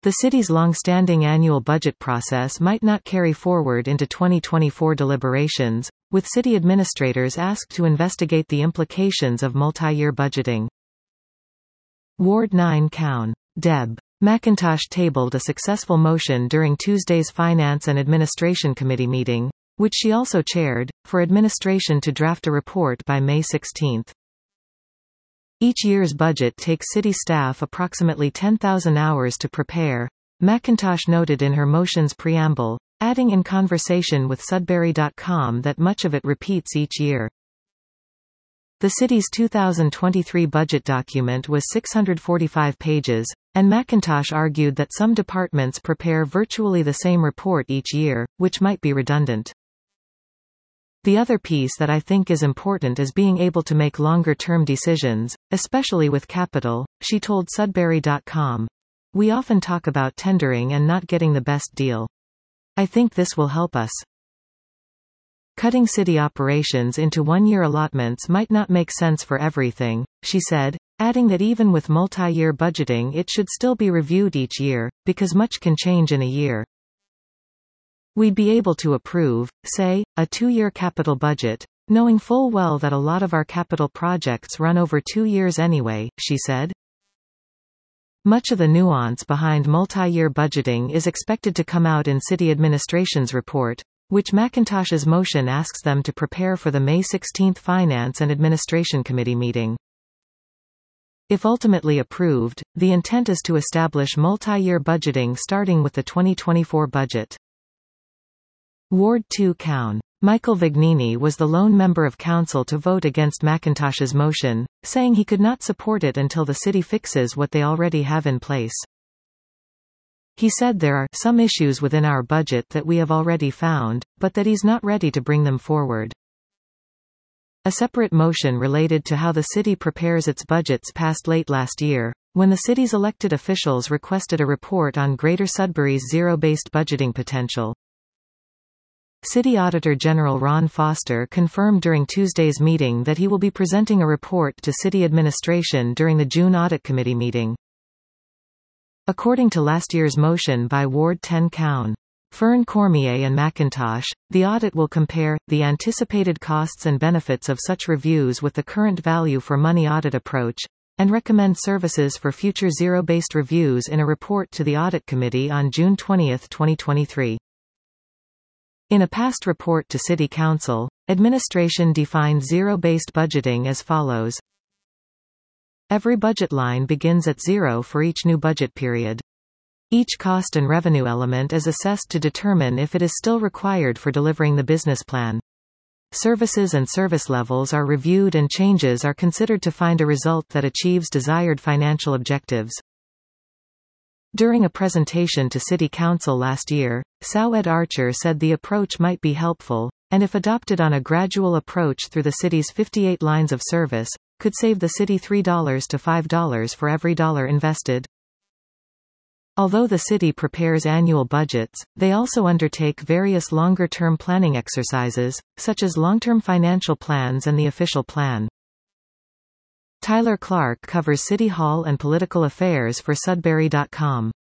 The city's long-standing annual budget process might not carry forward into 2024 deliberations, with city administrators asked to investigate the implications of multi-year budgeting. Ward 9 Cown. Deb. McIntosh tabled a successful motion during Tuesday's Finance and Administration Committee meeting, which she also chaired, for administration to draft a report by May 16. Each year's budget takes city staff approximately 10,000 hours to prepare, McIntosh noted in her motion's preamble, adding in conversation with Sudbury.com that much of it repeats each year. The city's 2023 budget document was 645 pages, and McIntosh argued that some departments prepare virtually the same report each year, which might be redundant. The other piece that I think is important is being able to make longer-term decisions, especially with capital, she told Sudbury.com. We often talk about tendering and not getting the best deal. I think this will help us. Cutting city operations into one-year allotments might not make sense for everything, she said, adding that even with multi-year budgeting it should still be reviewed each year, because much can change in a year. We'd be able to approve, say, a 2-year capital budget, knowing full well that a lot of our capital projects run over 2 years anyway, she said. Much of the nuance behind multi-year budgeting is expected to come out in City Administration's report, which McIntosh's motion asks them to prepare for the May 16 Finance and Administration Committee meeting. If ultimately approved, the intent is to establish multi-year budgeting starting with the 2024 budget. Ward 2 Cown. Michael Vignini was the lone member of council to vote against McIntosh's motion, saying he could not support it until the city fixes what they already have in place. He said there are some issues within our budget that we have already found, but that he's not ready to bring them forward. A separate motion related to how the city prepares its budgets passed late last year, when the city's elected officials requested a report on Greater Sudbury's zero-based budgeting potential. City Auditor General Ron Foster confirmed during Tuesday's meeting that he will be presenting a report to city administration during the June Audit Committee meeting. According to last year's motion by Ward 10 Cown. Fern Cormier and McIntosh, the audit will compare the anticipated costs and benefits of such reviews with the current value for money audit approach, and recommend services for future zero-based reviews in a report to the Audit Committee on June 20, 2023. In a past report to City Council, administration defined zero-based budgeting as follows. Every budget line begins at zero for each new budget period. Each cost and revenue element is assessed to determine if it is still required for delivering the business plan. Services and service levels are reviewed and changes are considered to find a result that achieves desired financial objectives. During a presentation to City Council last year, Sowed Archer said the approach might be helpful, and if adopted on a gradual approach through the city's 58 lines of service, could save the city $3 to $5 for every dollar invested. Although the city prepares annual budgets, they also undertake various longer-term planning exercises, such as long-term financial plans and the official plan. Tyler Clark covers City Hall and political affairs for Sudbury.com.